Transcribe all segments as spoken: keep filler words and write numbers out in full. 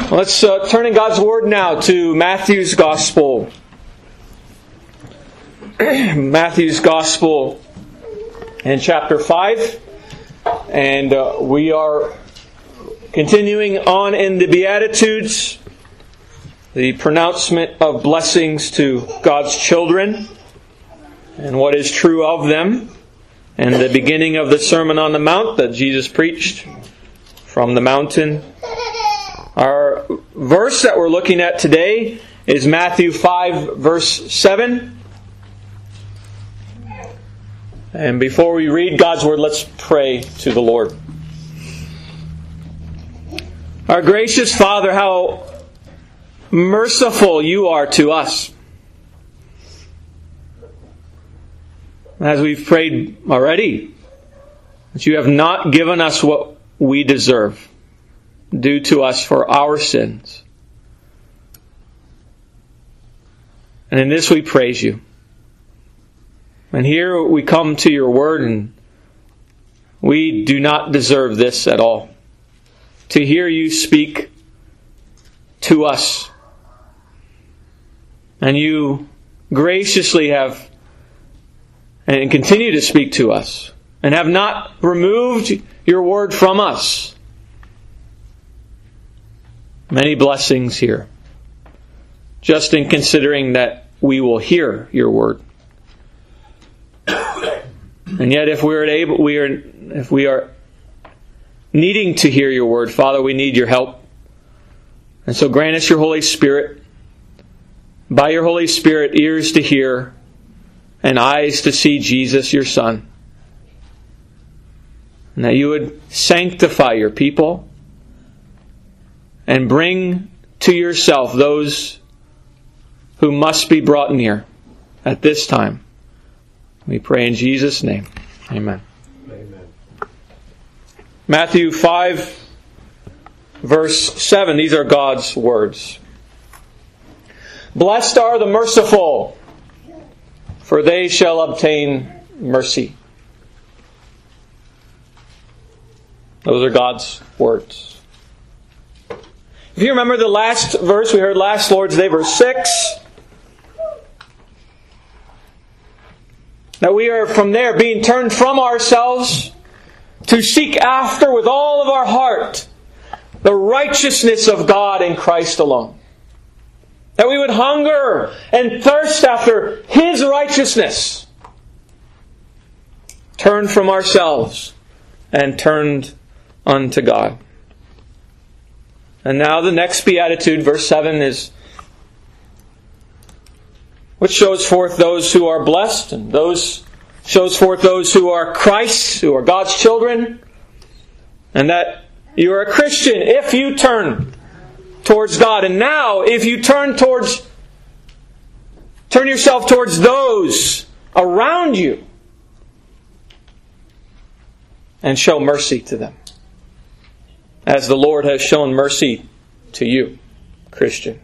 Let's uh, turn in God's Word now to Matthew's Gospel. Matthew's Gospel in chapter five. And uh, we are continuing on in the Beatitudes, the pronouncement of blessings to God's children and what is true of them, and the beginning of the Sermon on the Mount that Jesus preached from the mountain. Our verse that we're looking at today is Matthew five, verse seven. And before we read God's Word, let's pray to the Lord. Our gracious Father, how merciful You are to us. As we've prayed already, that You have not given us what we deserve, due to us for our sins. And in this we praise You. And here we come to Your Word, and we do not deserve this at all. To hear You speak to us. And You graciously have and continue to speak to us, and have not removed Your Word from us. Many blessings here, just in considering that we will hear Your Word. And yet, if we are able, we are, if we are needing to hear Your Word, Father, we need Your help. And so, grant us Your Holy Spirit. By Your Holy Spirit, ears to hear and eyes to see Jesus, Your Son. And that You would sanctify Your people and bring to Yourself those who must be brought near at this time. We pray in Jesus' name. Amen. Amen. Matthew five, verse seven. These are God's words. Blessed are the merciful, for they shall obtain mercy. Those are God's words. If you remember the last verse we heard last Lord's Day, verse six, that we are from there being turned from ourselves to seek after with all of our heart the righteousness of God in Christ alone. That we would hunger and thirst after His righteousness. Turn from ourselves and turned unto God. And now the next beatitude, verse seven, is which shows forth those who are blessed, and those shows forth those who are Christ, who are God's children, and that you are a Christian if you turn towards God. And now, if you turn towards, turn yourself towards those around you and show mercy to them, as the Lord has shown mercy to you, Christian.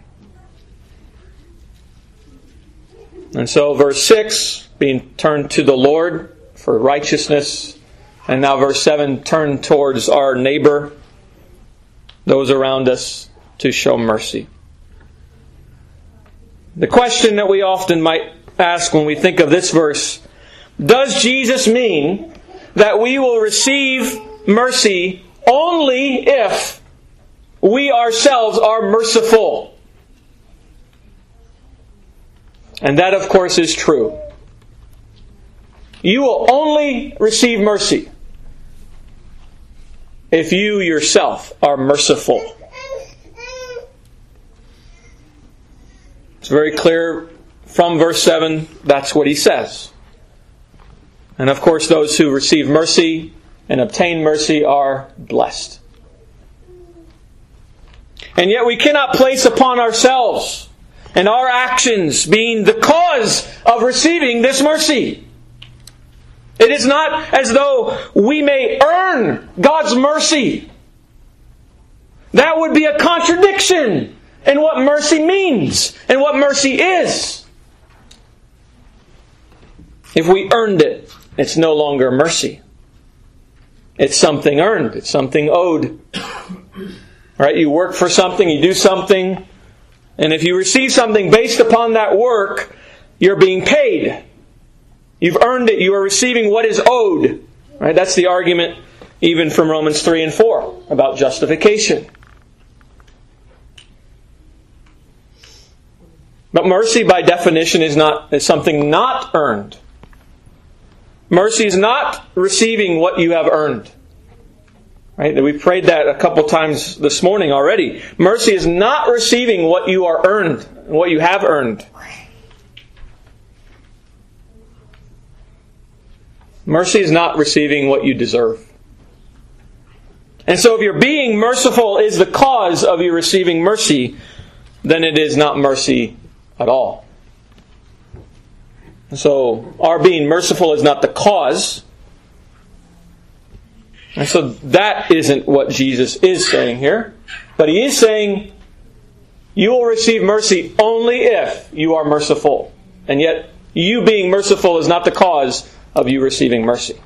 And so verse six, being turned to the Lord for righteousness. And now verse seven, turn towards our neighbor, those around us, to show mercy. The question that we often might ask when we think of this verse, does Jesus mean that we will receive mercy only if we ourselves are merciful? And that, of course, is true. You will only receive mercy if you yourself are merciful. It's very clear from verse seven, that's what he says. And of course, those who receive mercy and obtain mercy are blessed. And yet we cannot place upon ourselves and our actions being the cause of receiving this mercy. It is not as though we may earn God's mercy. That would be a contradiction in what mercy means and what mercy is. If we earned it, it's no longer mercy. It's something earned. It's something owed. Right? You work for something, you do something, and if you receive something based upon that work, you're being paid. You've earned it. You are receiving what is owed. Right? That's the argument even from Romans three and four about justification. But mercy, by definition, is not is something not earned. Mercy is not receiving what you have earned. Right? We prayed that a couple times this morning already. Mercy is not receiving what you are earned, what you have earned. Mercy is not receiving what you deserve. And so if your being merciful is the cause of you receiving mercy, then it is not mercy at all. And so our being merciful is not the cause. And so that isn't what Jesus is saying here. But He is saying you will receive mercy only if you are merciful. And yet you being merciful is not the cause of you receiving mercy.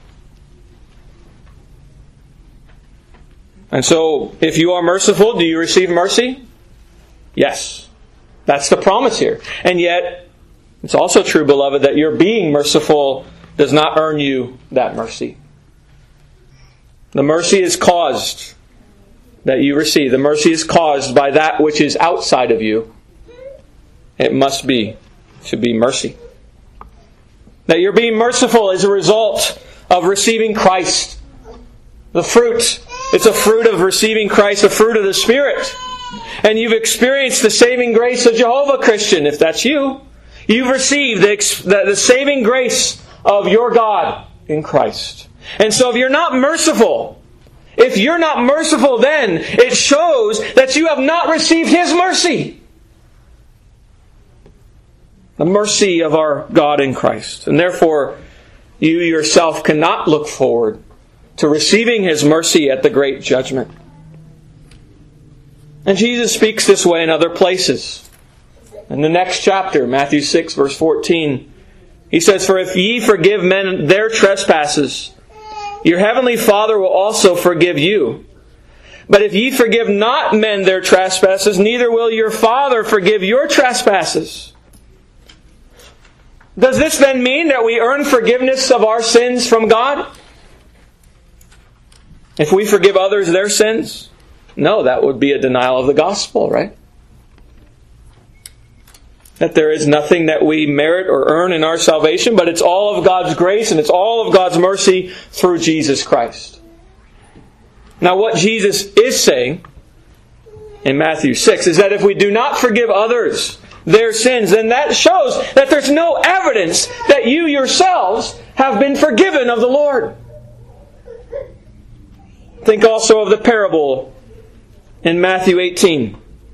And so if you are merciful, do you receive mercy? Yes. That's the promise here. And yet it's also true, beloved, that your being merciful does not earn you that mercy. The mercy is caused that you receive. The mercy is caused by that which is outside of you. It must be to be mercy. That your being merciful is a result of receiving Christ. The fruit. It's a fruit of receiving Christ, a fruit of the Spirit. And you've experienced the saving grace of Jehovah, Christian, if that's you. You've received the, the, the saving grace of your God in Christ. And so if you're not merciful, if you're not merciful, then it shows that you have not received His mercy. The mercy of our God in Christ. And therefore, you yourself cannot look forward to receiving His mercy at the great judgment. And Jesus speaks this way in other places. In the next chapter, Matthew six, verse fourteen, He says, "For if ye forgive men their trespasses, your heavenly Father will also forgive you. But if ye forgive not men their trespasses, neither will your Father forgive your trespasses." Does this then mean that we earn forgiveness of our sins from God? If we forgive others their sins? No, that would be a denial of the gospel, right? That there is nothing that we merit or earn in our salvation, but it's all of God's grace and it's all of God's mercy through Jesus Christ. Now what Jesus is saying in Matthew six is that if we do not forgive others their sins, then that shows that there's no evidence that you yourselves have been forgiven of the Lord. Think also of the parable in Matthew eighteen.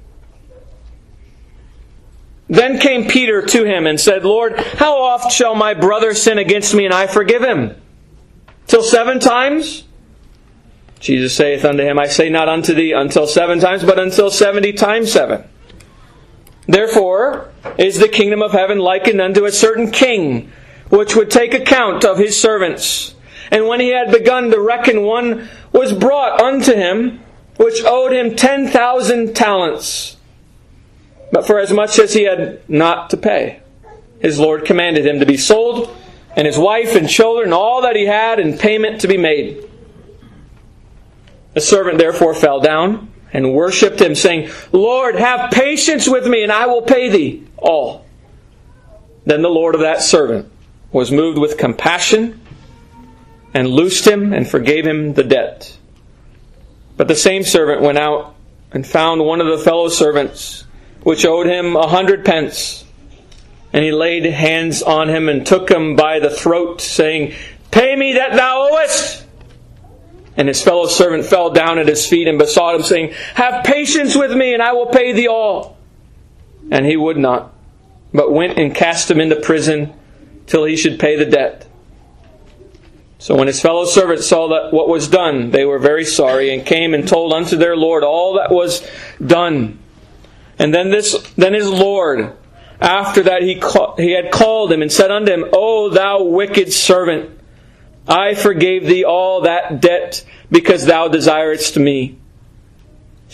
Then came Peter to Him and said, "Lord, how oft shall my brother sin against me and I forgive him? Till seven times?" Jesus saith unto him, "I say not unto thee until seven times, but until seventy times seven. Therefore is the kingdom of heaven likened unto a certain king, which would take account of his servants. And when he had begun to reckon, one was brought unto him, which owed him ten thousand talents. But for as much as he had not to pay, his Lord commanded him to be sold, and his wife and children, all that he had, in payment to be made. The servant therefore fell down and worshipped him, saying, Lord, have patience with me, and I will pay thee all. Then the Lord of that servant was moved with compassion, and loosed him, and forgave him the debt. But the same servant went out and found one of the fellow servants, which owed him a hundred pence. And he laid hands on him and took him by the throat, saying, Pay me that thou owest. And his fellow servant fell down at his feet and besought him, saying, Have patience with me, and I will pay thee all. And he would not, but went and cast him into prison till he should pay the debt. So when his fellow servants saw that what was done, they were very sorry, and came and told unto their Lord all that was done. And then this, then his Lord, after that he call, he had called him and said unto him, O thou wicked servant, I forgave thee all that debt, because thou desiredst me.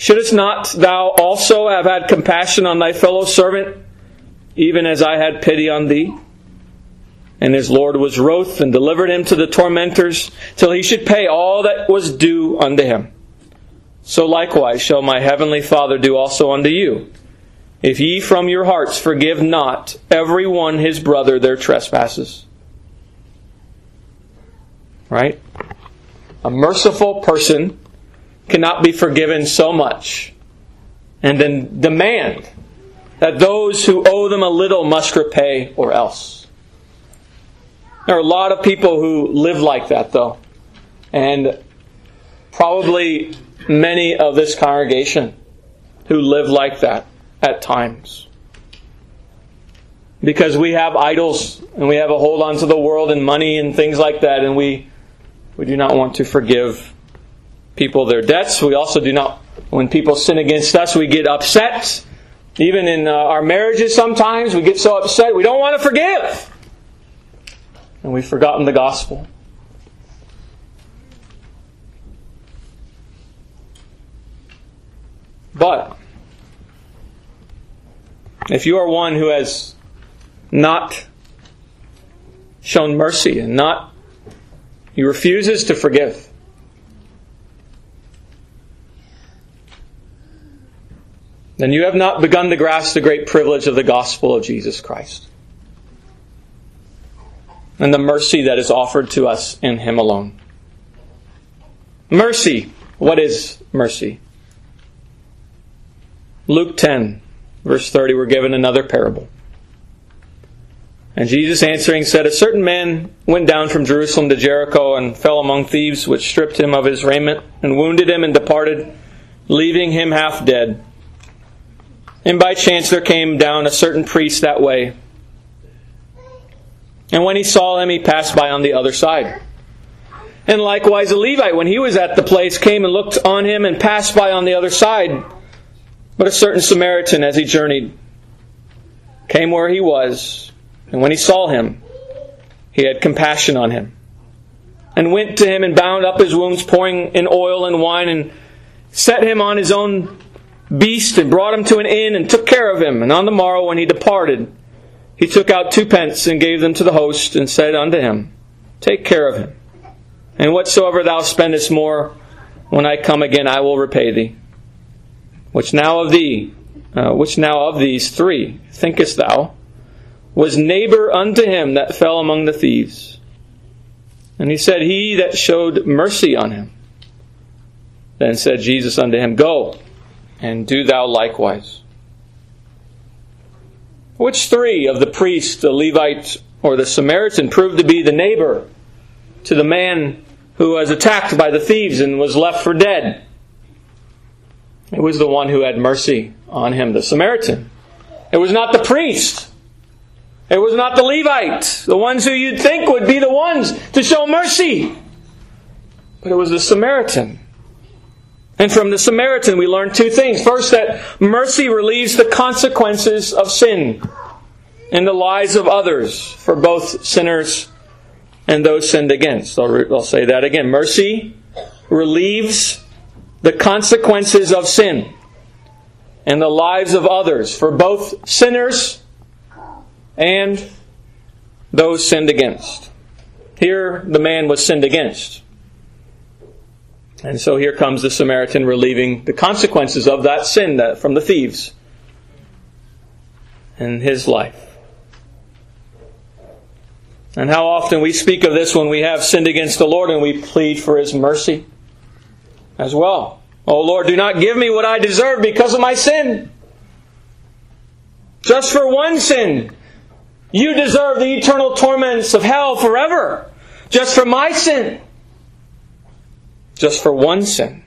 Shouldest not thou also have had compassion on thy fellow servant, even as I had pity on thee? And his Lord was wroth, and delivered him to the tormentors, till he should pay all that was due unto him. So likewise shall my heavenly Father do also unto you, if ye from your hearts forgive not every one his brother their trespasses. Right? A merciful person cannot be forgiven so much and then demand that those who owe them a little must repay or else. There are a lot of people who live like that, though. And probably many of this congregation who live like that at times. Because we have idols and we have a hold on to the world and money and things like that, and we we do not want to forgive people their debts. We also do not, when people sin against us, we get upset. Even in uh, our marriages sometimes we get so upset we don't want to forgive. And we've forgotten the gospel. But if you are one who has not shown mercy and not, he refuses to forgive, then you have not begun to grasp the great privilege of the gospel of Jesus Christ and the mercy that is offered to us in Him alone. Mercy. What is mercy? Luke ten, verse thirty, we're given another parable. And Jesus answering said, A certain man went down from Jerusalem to Jericho and fell among thieves, which stripped him of his raiment and wounded him and departed, leaving him half dead. And by chance there came down a certain priest that way. And when he saw him, he passed by on the other side. And likewise a Levite, when he was at the place, came and looked on him and passed by on the other side. But a certain Samaritan, as he journeyed, came where he was. And when he saw him, he had compassion on him, and went to him and bound up his wounds, pouring in oil and wine, and set him on his own beast, and brought him to an inn, and took care of him. And on the morrow, when he departed, he took out two pence, and gave them to the host, and said unto him, Take care of him, and whatsoever thou spendest more, when I come again, I will repay thee. Which now of thee, uh, which now of these three, thinkest thou, was neighbor unto him that fell among the thieves? And he said, He that showed mercy on him. Then said Jesus unto him, Go, and do thou likewise. Which three of the priest, the Levite, or the Samaritan proved to be the neighbor to the man who was attacked by the thieves and was left for dead? It was the one who had mercy on him, the Samaritan. It was not the priest. It was not the Levite, the ones who you'd think would be the ones to show mercy. But it was the Samaritan. And from the Samaritan we learn two things. First, that mercy relieves the consequences of sin in the lives of others, for both sinners and those sinned against. I'll, re- I'll say that again. Mercy relieves the consequences of sin in the lives of others, for both sinners and those sinned against. Here the man was sinned against. And so here comes the Samaritan relieving the consequences of that sin that from the thieves in his life. And how often we speak of this when we have sinned against the Lord and we plead for His mercy as well. Oh Lord, do not give me what I deserve because of my sin. Just for one sin, you deserve the eternal torments of hell forever. Just for my sin. Just for one sin.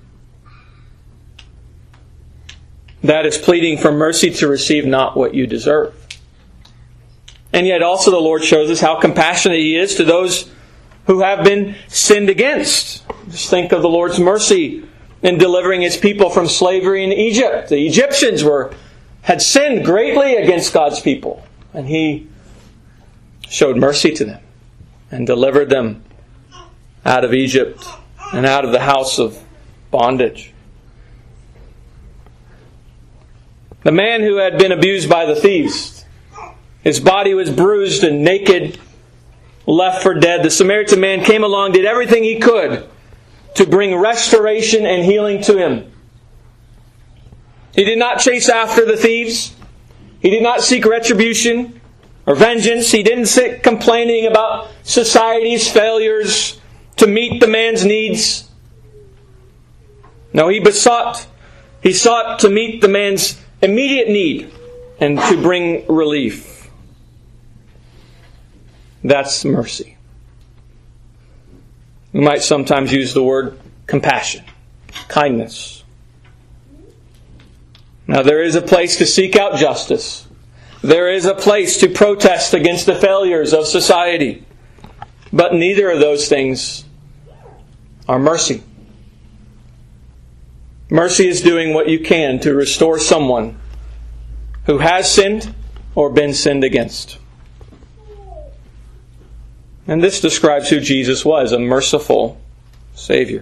That is pleading for mercy to receive not what you deserve. And yet also the Lord shows us how compassionate He is to those who have been sinned against. Just think of the Lord's mercy in delivering His people from slavery in Egypt. The Egyptians were had sinned greatly against God's people. And He showed mercy to them and delivered them out of Egypt and out of the house of bondage. The man who had been abused by the thieves. His body was bruised and naked, left for dead. The Samaritan man came along, did everything he could to bring restoration and healing to him. He did not chase after the thieves. He did not seek retribution or vengeance. He didn't sit complaining about society's failures to meet the man's needs. No, he besought, he sought to meet the man's immediate need and to bring relief. That's mercy. We might sometimes use the word compassion, kindness. Now there is a place to seek out justice. There is a place to protest against the failures of society. But neither of those things are mercy. Mercy is doing what you can to restore someone who has sinned or been sinned against. And this describes who Jesus was, a merciful Savior.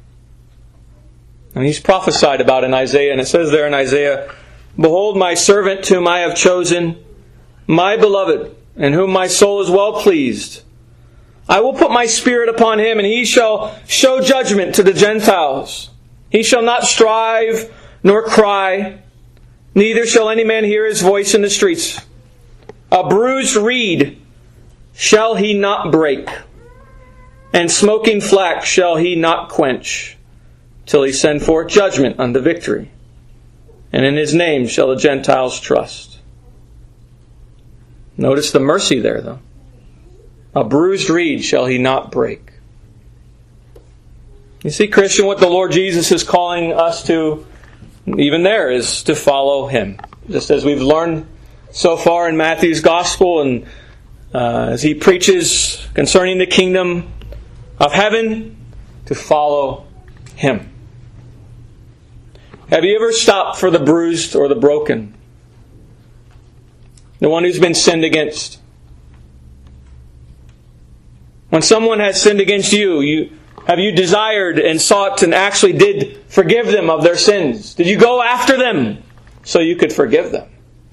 And He's prophesied about in Isaiah, and it says there in Isaiah, "Behold my servant whom I have chosen, my beloved, in whom my soul is well pleased. I will put my Spirit upon him, and he shall show judgment to the Gentiles. He shall not strive nor cry, neither shall any man hear his voice in the streets. A bruised reed shall he not break, and smoking flax shall he not quench, till he send forth judgment unto victory. And in his name shall the Gentiles trust." Notice the mercy there, though. A bruised reed shall he not break. You see, Christian, what the Lord Jesus is calling us to, even there, is to follow Him. Just as we've learned so far in Matthew's Gospel, and uh, as He preaches concerning the kingdom of heaven, to follow Him. Have you ever stopped for the bruised or the broken? The one who's been sinned against? When someone has sinned against you, you have you desired and sought and actually did forgive them of their sins? Did you go after them so you could forgive them?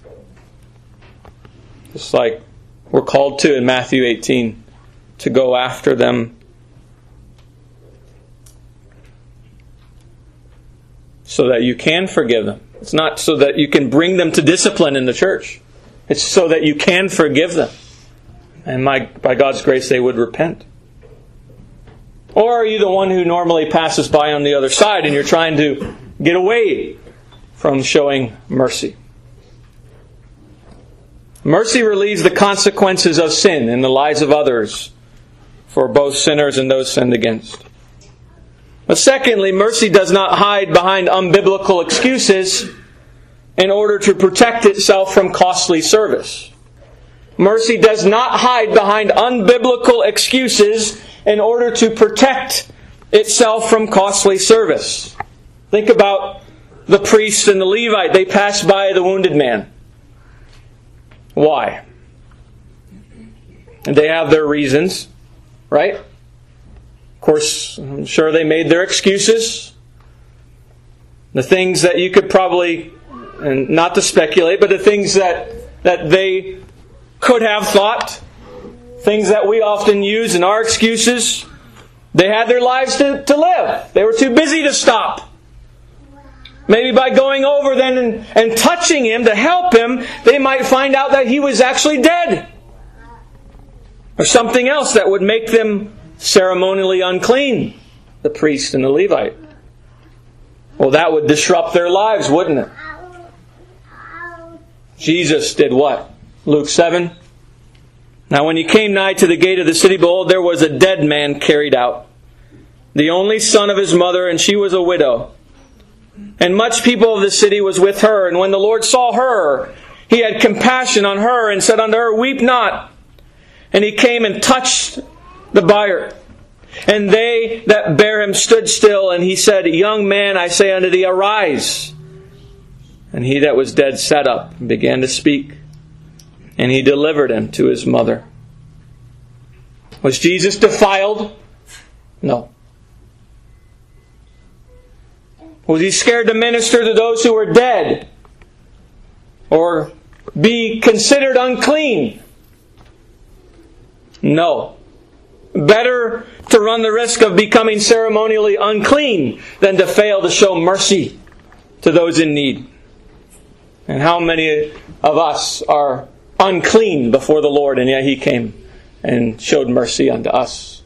Just like we're called to in Matthew eighteen, to go after them. So that you can forgive them. It's not so that you can bring them to discipline in the church. It's so that you can forgive them. And my, by God's grace, they would repent. Or are you the one who normally passes by on the other side and you're trying to get away from showing mercy? Mercy relieves the consequences of sin in the lives of others for both sinners and those sinned against. But secondly, mercy does not hide behind unbiblical excuses in order to protect itself from costly service. Mercy does not hide behind unbiblical excuses in order to protect itself from costly service. Think about the priest and the Levite. They passed by the wounded man. Why? They have their reasons, right? Of course, I'm sure they made their excuses. The things that you could probably, and not to speculate, but the things that, that they could have thought, things that we often use in our excuses. They had their lives to, to live. They were too busy to stop. Maybe by going over then and, and touching him to help him, they might find out that he was actually dead. Or something else that would make them ceremonially unclean, the priest and the Levite. Well, that would disrupt their lives, wouldn't it? Jesus did what? Luke seven. Now when he came nigh to the gate of the city, behold, there was a dead man carried out, the only son of his mother, and she was a widow. And much people of the city was with her. And when the Lord saw her, He had compassion on her, and said unto her, Weep not. And He came and touched the bier. And they that bare him stood still, and He said, Young man, I say unto thee, arise. And he that was dead sat up and began to speak. And He delivered him to his mother. Was Jesus defiled? No. Was He scared to minister to those who were dead? or be considered unclean? No. Better to run the risk of becoming ceremonially unclean than to fail to show mercy to those in need. And how many of us are unclean before the Lord, and yet He came and showed mercy unto us?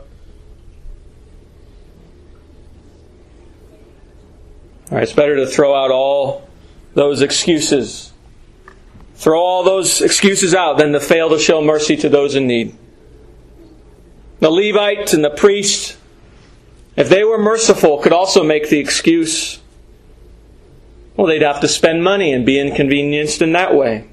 All right, it's better to throw out all those excuses. Throw all those excuses out than to fail to show mercy to those in need. The Levite and the priest, if they were merciful, could also make the excuse, well, they'd have to spend money and be inconvenienced in that way.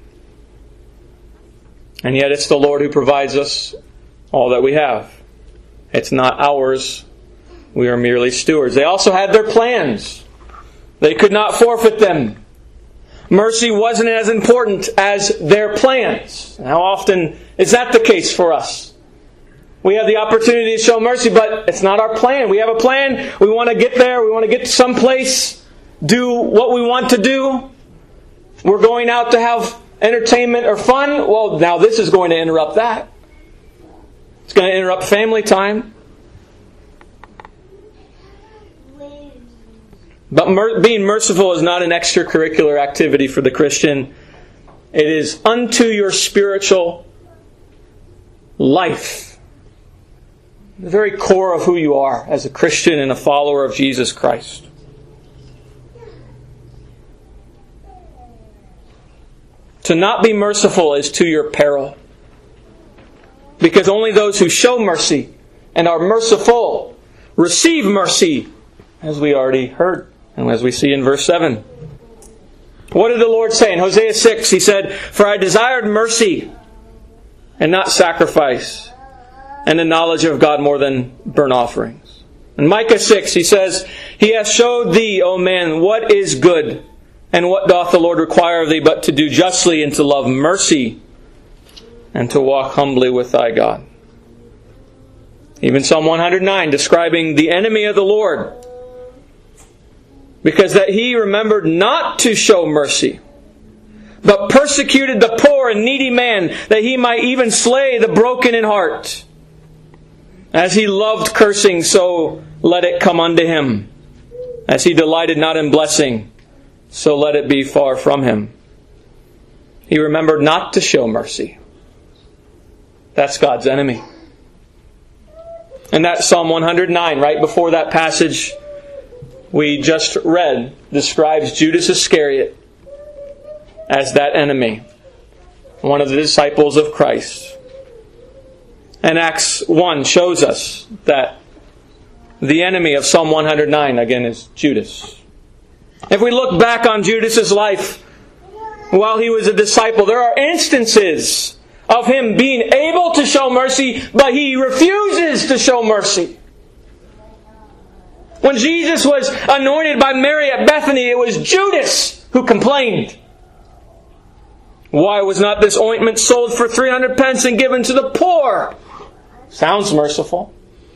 And yet it's the Lord who provides us all that we have. It's not ours. We are merely stewards. They also had their plans. They could not forfeit them. Mercy wasn't as important as their plans. How often is that the case for us? We have the opportunity to show mercy, but it's not our plan. We have a plan. We want to get there. We want to get to some place. Do what we want to do. We're going out to have entertainment or fun. Well, now this is going to interrupt that. It's going to interrupt family time. But mer- being merciful is not an extracurricular activity for the Christian. It is unto your spiritual life. The very core of who you are as a Christian and a follower of Jesus Christ. To not be merciful is to your peril. Because only those who show mercy and are merciful receive mercy, as we already heard and as we see in verse seven. What did the Lord say? In Hosea six, He said, "For I desired mercy and not sacrifice, and the knowledge of God more than burnt offerings." In Micah six, He says, "He hath showed thee, O man, what is good, and what doth the Lord require of thee, but to do justly, and to love mercy, and to walk humbly with thy God." Even Psalm one hundred nine, describing the enemy of the Lord, because that he remembered not to show mercy, but persecuted the poor and needy man, that he might even slay the broken in heart. As he loved cursing, so let it come unto him. As he delighted not in blessing, so let it be far from him. He remembered not to show mercy. That's God's enemy. And that Psalm one hundred nine, right before that passage we just read, describes Judas Iscariot as that enemy, one of the disciples of Christ. And Acts one shows us that the enemy of Psalm one hundred nine, again, is Judas. If we look back on Judas's life while he was a disciple, there are instances of him being able to show mercy, but he refuses to show mercy. When Jesus was anointed by Mary at Bethany, it was Judas who complained. "Why was not this ointment sold for three hundred pence and given to the poor?" Sounds merciful.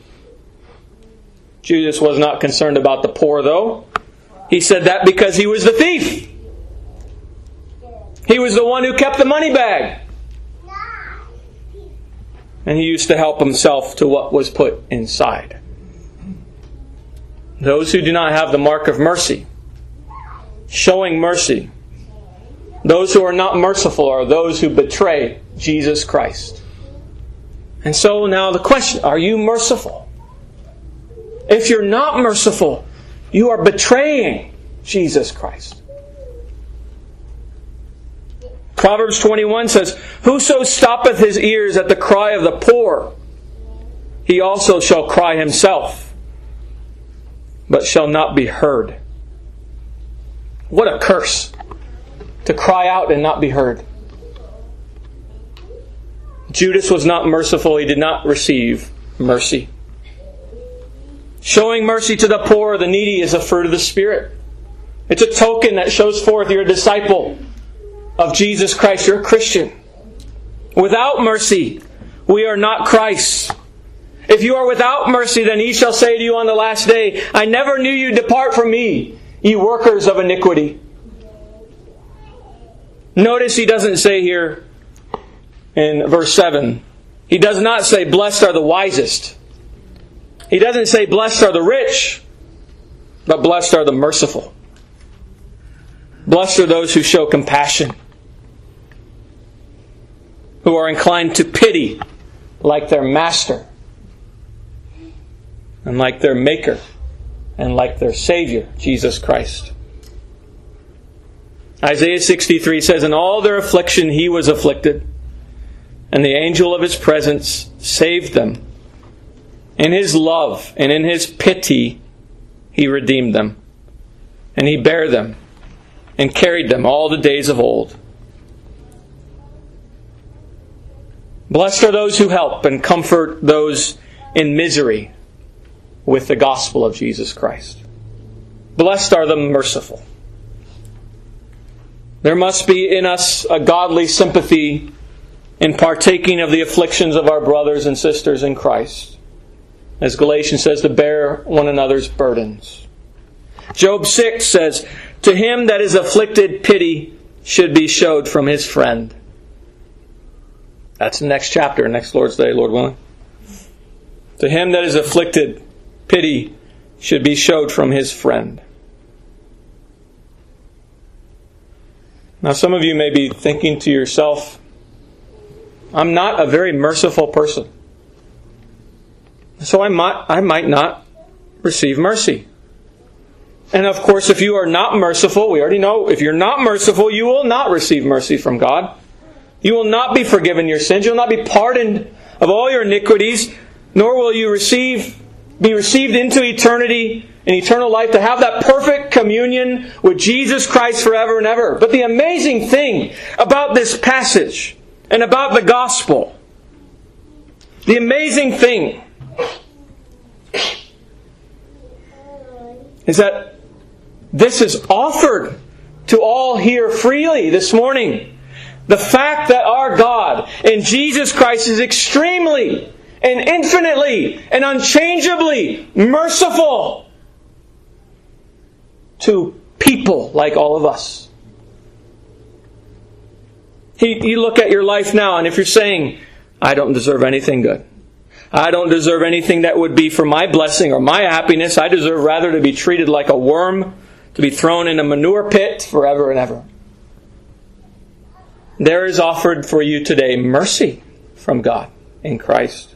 Judas was not concerned about the poor, though. He said that because he was the thief. He was the one who kept the money bag. And he used to help himself to what was put inside. Those who do not have the mark of mercy, showing mercy, those who are not merciful are those who betray Jesus Christ. And so now the question, are you merciful? If you're not merciful, you are betraying Jesus Christ. Proverbs twenty-one says, "Whoso stoppeth his ears at the cry of the poor, he also shall cry himself, but shall not be heard." What a curse, to cry out and not be heard. Judas was not merciful. He did not receive mercy. Showing mercy to the poor or the needy is a fruit of the Spirit. It's a token that shows forth you're a disciple of Jesus Christ. You're a Christian. Without mercy, we are not Christ. If you are without mercy, then He shall say to you on the last day, "I never knew you, depart from me, ye workers of iniquity." Notice he doesn't say here in verse seven, he does not say, blessed are the wisest. He doesn't say, blessed are the rich, but blessed are the merciful. Blessed are those who show compassion, who are inclined to pity like their master, and like their maker, and like their Savior, Jesus Christ. Isaiah sixty-three says, in all their affliction he was afflicted, and the angel of his presence saved them. In his love and in his pity he redeemed them, and he bare them and carried them all the days of old. Blessed are those who help and comfort those in misery with the gospel of Jesus Christ. Blessed are the merciful. There must be in us a godly sympathy in partaking of the afflictions of our brothers and sisters in Christ. As Galatians says, to bear one another's burdens. Job six says, to him that is afflicted, pity should be showed from his friend. That's the next chapter, next Lord's Day, Lord willing. To him that is afflicted, pity should be showed from his friend. Now some of you may be thinking to yourself, I'm not a very merciful person, so I might, I might not receive mercy. And of course, if you are not merciful, we already know, if you're not merciful, you will not receive mercy from God. You will not be forgiven your sins. You will not be pardoned of all your iniquities, nor will you receive, be received into eternity and eternal life to have that perfect communion with Jesus Christ forever and ever. But the amazing thing about this passage and about the gospel, the amazing thing is that this is offered to all here freely this morning. The fact that our God in Jesus Christ is extremely and infinitely and unchangeably merciful to people like all of us. He, you look at your life now, and if you're saying, I don't deserve anything good, I don't deserve anything that would be for my blessing or my happiness, I deserve rather to be treated like a worm, to be thrown in a manure pit forever and ever. There is offered for you today mercy from God in Christ.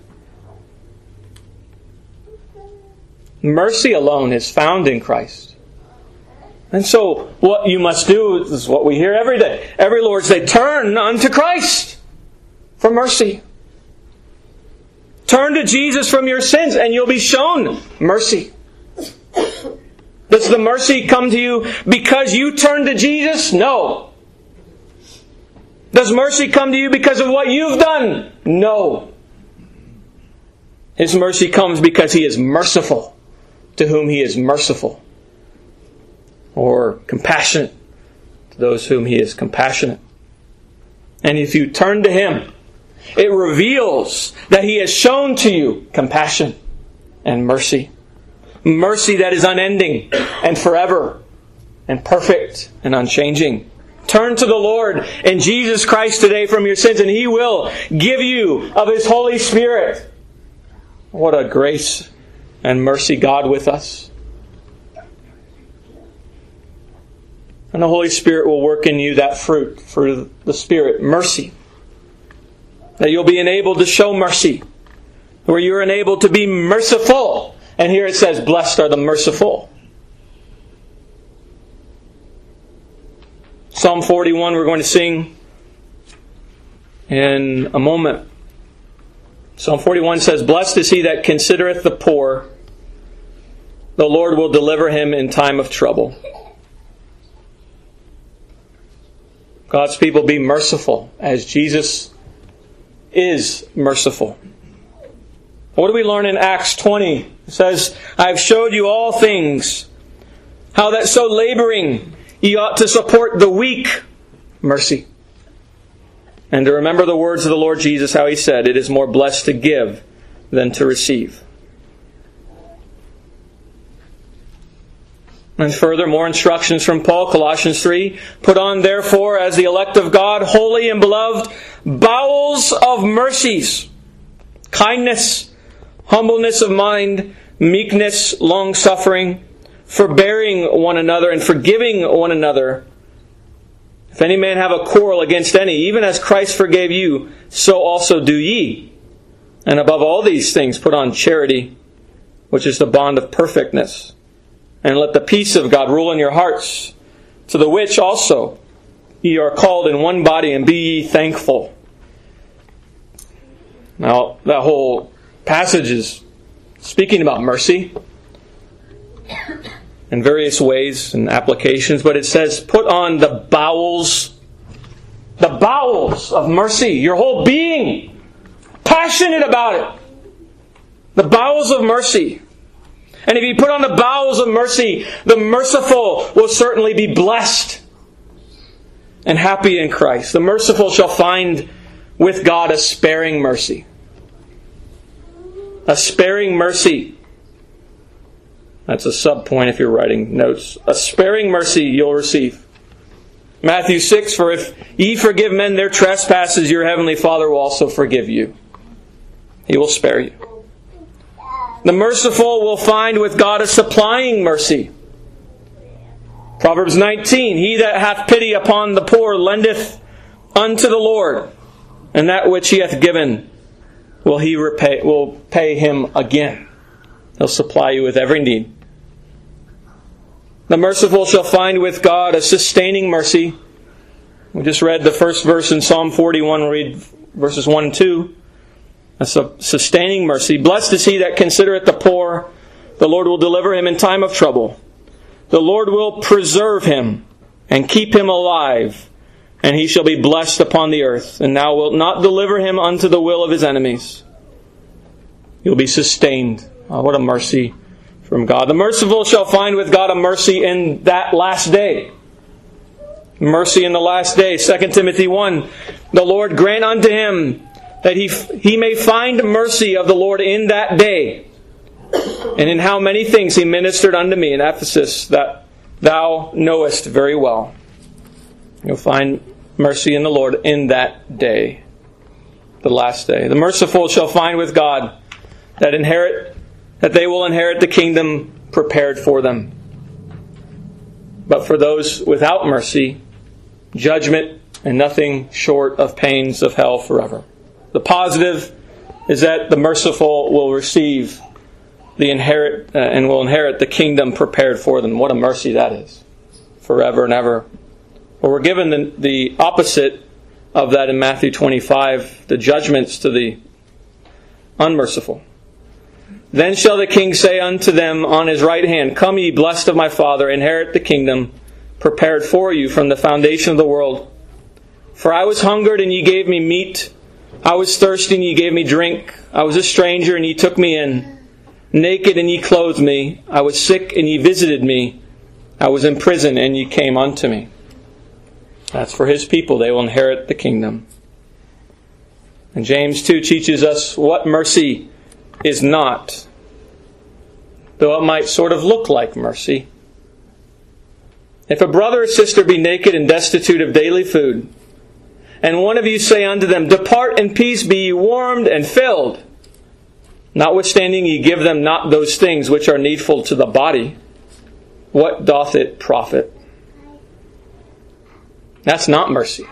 Mercy alone is found in Christ. And so what you must do is what we hear every day. Every Lord's Day, turn unto Christ for mercy. Turn to Jesus from your sins and you'll be shown mercy. Does the mercy come to you because you turn to Jesus? No. Does mercy come to you because of what you've done? No. His mercy comes because He is merciful to whom He is merciful. Or compassionate to those whom He is compassionate. And if you turn to Him, it reveals that He has shown to you compassion and mercy. Mercy that is unending and forever and perfect and unchanging. Turn to the Lord in Jesus Christ today from your sins and He will give you of His Holy Spirit. What a grace and mercy God with us. And the Holy Spirit will work in you that fruit for the Spirit, mercy. That you'll be enabled to show mercy. Where you're enabled to be merciful. And here it says, blessed are the merciful. Psalm forty-one we're going to sing in a moment. Psalm forty-one says, blessed is he that considereth the poor. The Lord will deliver him in time of trouble. God's people, be merciful as Jesus is merciful. What do we learn in Acts twenty? It says, I have showed you all things, how that so laboring ye ought to support the weak. Mercy. And to remember the words of the Lord Jesus, how He said, it is more blessed to give than to receive. And further, more instructions from Paul, Colossians three. Put on, therefore, as the elect of God, holy and beloved, bowels of mercies, kindness, humbleness of mind, meekness, long-suffering, forbearing one another and forgiving one another. If any man have a quarrel against any, even as Christ forgave you, so also do ye. And above all these things put on charity, which is the bond of perfectness. And let the peace of God rule in your hearts, to the which also ye are called in one body, and be ye thankful. Now, that whole passage is speaking about mercy in various ways and applications, but it says, put on the bowels, the bowels of mercy, your whole being, passionate about it. The bowels of mercy. And if you put on the bowels of mercy, the merciful will certainly be blessed and happy in Christ. The merciful shall find with God a sparing mercy. A sparing mercy. That's a sub-point if you're writing notes. A sparing mercy you'll receive. Matthew six, for if ye forgive men their trespasses, your heavenly Father will also forgive you. He will spare you. The merciful will find with God a supplying mercy. Proverbs nineteen, he that hath pity upon the poor lendeth unto the Lord, and that which he hath given will he repay, will pay him again. He'll supply you with every need. The merciful shall find with God a sustaining mercy. We just read the first verse in Psalm forty-one. We'll read verses one and two. A sustaining mercy. Blessed is he that considereth the poor. The Lord will deliver him in time of trouble. The Lord will preserve him and keep him alive, and he shall be blessed upon the earth. And thou wilt not deliver him unto the will of his enemies. You'll be sustained. Oh, what a mercy from God. The merciful shall find with God a mercy in that last day. Mercy in the last day. Second Timothy one. The Lord grant unto him that he, he may find mercy of the Lord in that day. And in how many things he ministered unto me in Ephesus, that thou knowest very well. You'll find mercy in the Lord in that day. The last day. The merciful shall find with God that inherit, that they will inherit the kingdom prepared for them. But for those without mercy, judgment and nothing short of pains of hell forever. The positive is that the merciful will receive the inherit uh, and will inherit the kingdom prepared for them. What a mercy that is, forever and ever. Well, we're given the, the opposite of that in Matthew twenty-five, the judgments to the unmerciful. Then shall the king say unto them on his right hand, Come ye blessed of my Father, inherit the kingdom prepared for you from the foundation of the world. For I was hungered, and ye gave me meat. I was thirsty, and ye gave me drink. I was a stranger, and ye took me in. Naked, and ye clothed me. I was sick, and ye visited me. I was in prison, and ye came unto me. That's for His people. They will inherit the kingdom. And James two teaches us what mercy is not, though it might sort of look like mercy. If a brother or sister be naked and destitute of daily food, and one of you say unto them, Depart in peace, be ye warmed and filled, notwithstanding ye give them not those things which are needful to the body, what doth it profit? That's not mercy.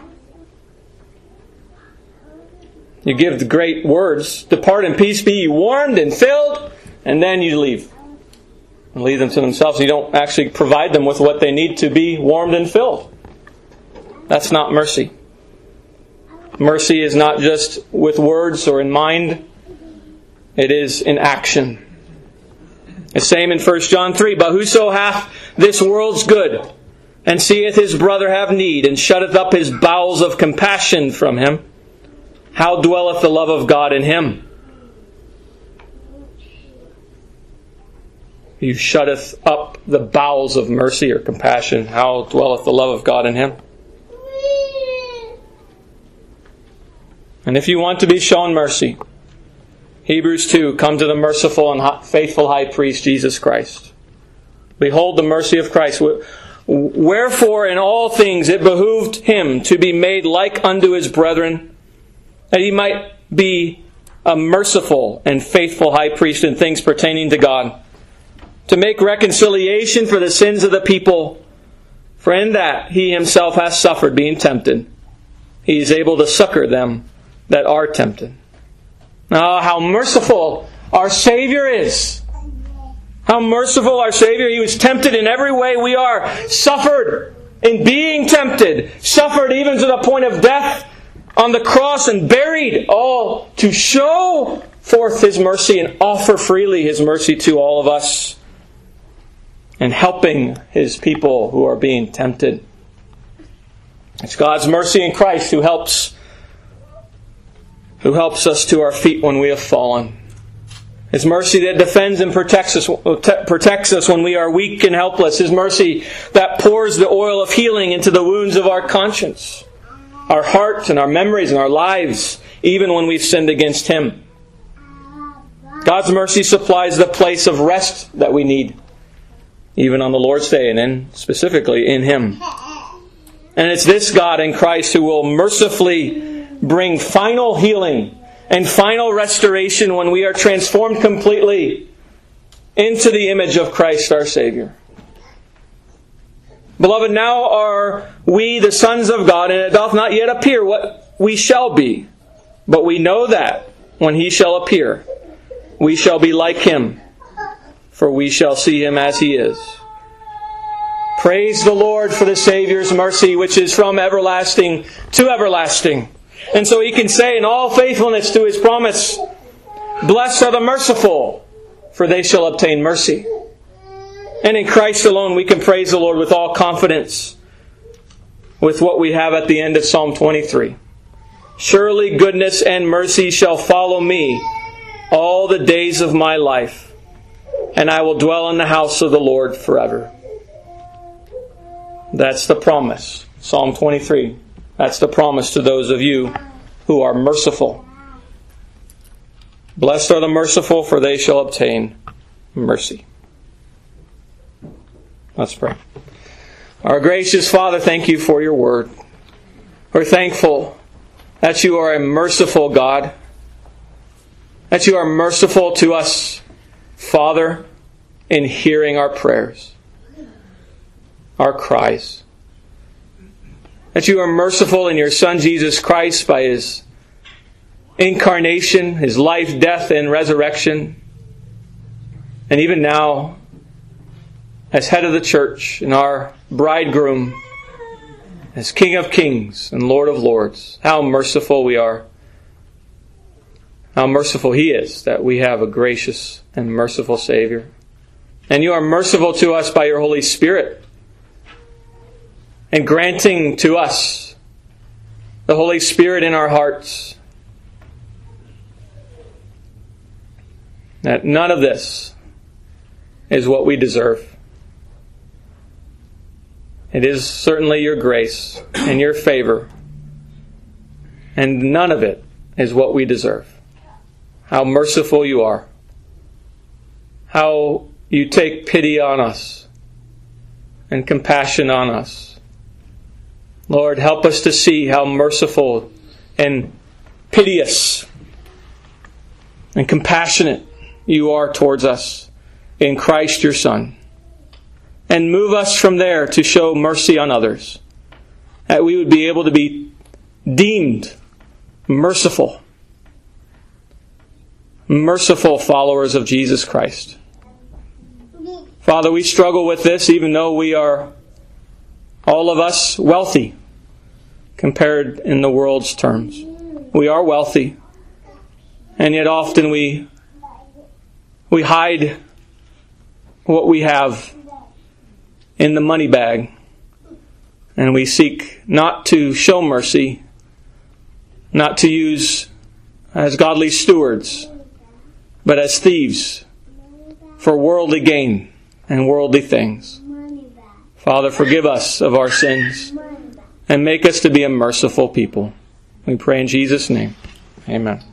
You give the great words, Depart in peace, be ye warmed and filled, and then you leave. And leave them to themselves. You don't actually provide them with what they need to be warmed and filled. That's not mercy. Mercy is not just with words or in mind. It is in action. The same in First John three. But whoso hath this world's good, and seeth his brother have need, and shutteth up his bowels of compassion from him, how dwelleth the love of God in him? He shutteth up the bowels of mercy or compassion. How dwelleth the love of God in him? And if you want to be shown mercy, Hebrews two, come to the merciful and faithful high priest, Jesus Christ. Behold the mercy of Christ. Wherefore in all things it behooved him to be made like unto his brethren, that he might be a merciful and faithful high priest in things pertaining to God, to make reconciliation for the sins of the people. For in that he himself hath suffered, being tempted, he is able to succor them that are tempted. Oh, how merciful our Savior is. How merciful our Savior. He was tempted in every way we are. Suffered in being tempted. Suffered even to the point of death on the cross and buried. All to show forth His mercy and offer freely His mercy to all of us. And helping His people who are being tempted. It's God's mercy in Christ who helps who helps us to our feet when we have fallen. His mercy that defends and protects us, protects us when we are weak and helpless. His mercy that pours the oil of healing into the wounds of our conscience, our heart and our memories and our lives, even when we've sinned against Him. God's mercy supplies the place of rest that we need, even on the Lord's Day, and then specifically in Him. And it's this God in Christ who will mercifully bring final healing and final restoration when we are transformed completely into the image of Christ our Savior. Beloved, now are we the sons of God, and it doth not yet appear what we shall be. But we know that when He shall appear, we shall be like Him, for we shall see Him as He is. Praise the Lord for the Savior's mercy, which is from everlasting to everlasting. And so He can say in all faithfulness to His promise, blessed are the merciful, for they shall obtain mercy. And in Christ alone we can praise the Lord with all confidence, with what we have at the end of Psalm twenty-three. Surely goodness and mercy shall follow me all the days of my life, and I will dwell in the house of the Lord forever. That's the promise. Psalm twenty-three. That's the promise to those of you who are merciful. Blessed are the merciful, for they shall obtain mercy. Let's pray. Our gracious Father, thank You for Your word. We're thankful that You are a merciful God, that You are merciful to us, Father, in hearing our prayers, our cries. That You are merciful in Your Son Jesus Christ by His incarnation, His life, death, and resurrection. And even now, as head of the church and our bridegroom, as King of kings and Lord of lords, how merciful we are. How merciful He is that we have a gracious and merciful Savior. And You are merciful to us by Your Holy Spirit, and granting to us the Holy Spirit in our hearts, that none of this is what we deserve. It is certainly Your grace and Your favor, and none of it is what we deserve. How merciful You are. How You take pity on us and compassion on us. Lord, help us to see how merciful and piteous and compassionate You are towards us in Christ Your Son. And move us from there to show mercy on others, that we would be able to be deemed merciful, merciful followers of Jesus Christ. Father, we struggle with this even though we are, all of us, wealthy compared in the world's terms. We are wealthy, and yet often we we hide what we have in the money bag, and we seek not to show mercy, not to use as godly stewards, but as thieves for worldly gain and worldly things. Father, forgive us of our sins and make us to be a merciful people. We pray in Jesus' name. Amen.